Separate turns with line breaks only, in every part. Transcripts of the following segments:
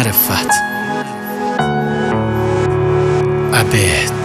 معرفت عبید.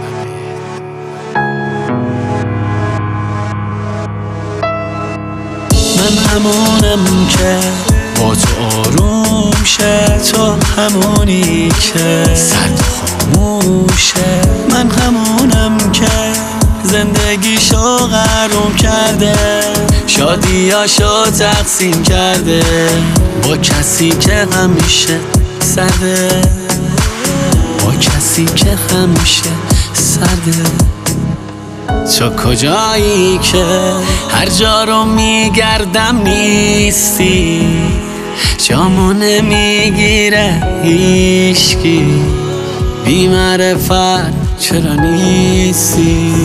من همونم که با تو آروم شه، تو همونی که سرد خاموشه. من همونم که زندگیشو غروم کرده، شادیاشو تقسیم کرده با کسی که همیشه سرده، با کسی که همیشه سرده. تو کجایی که هر جا رو میگردم نیستی، جامو نمیگیره هیشکی، بی معرفت چرا نیستی؟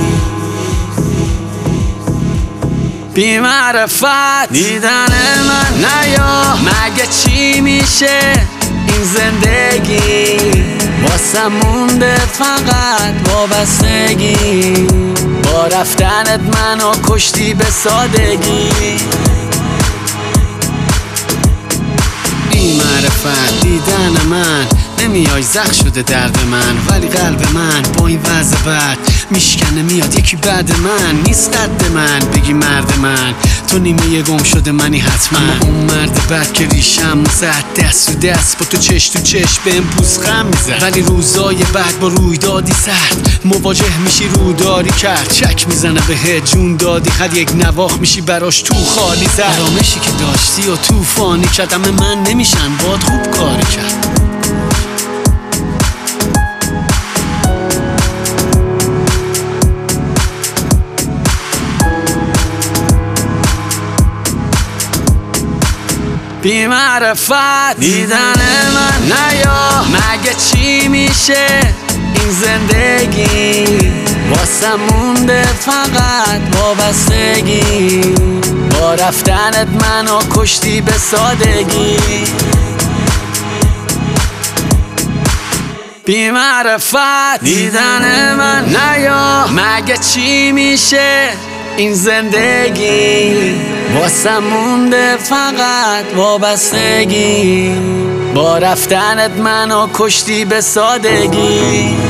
بی معرفت دیدن من نیا، مگه چی میشه این زندگی؟ واسه مونده فقط وابستگی، با رفتنت منو کشتی به سادگی. بی معرفت دیدن من نمیای، زخ شده درد من، ولی قلب من با این وضع بد میشکنه، میاد یکی بعد من نیست قد من. بگی مرد من تو نیمه گم شده منی حتما، اما اون مرد بد که ریشم زد دست تو دست با تو چش تو چش بهم پوزخم میزد. ولی روزای بعد با رویدادی سرد مواجه میشی، روداری کرد چک میزنه بهت جون دادی، خد یک نواخ میشی براش تو خالی زد. آرامشی که داشتی و توفانی کرد، اما من نمیشن باد خوب کاری کرد. بی معرفت دیدن من نیا، مگه چی میشه این زندگی؟ واسه مونده فقط وابستگی، با رفتنت منو کشتی به سادگی. بی معرفت دیدن من نیا، مگه چی میشه این زندگی؟ واسه مونده فقط وابستگی، با رفتنت منو کشتی به سادگی.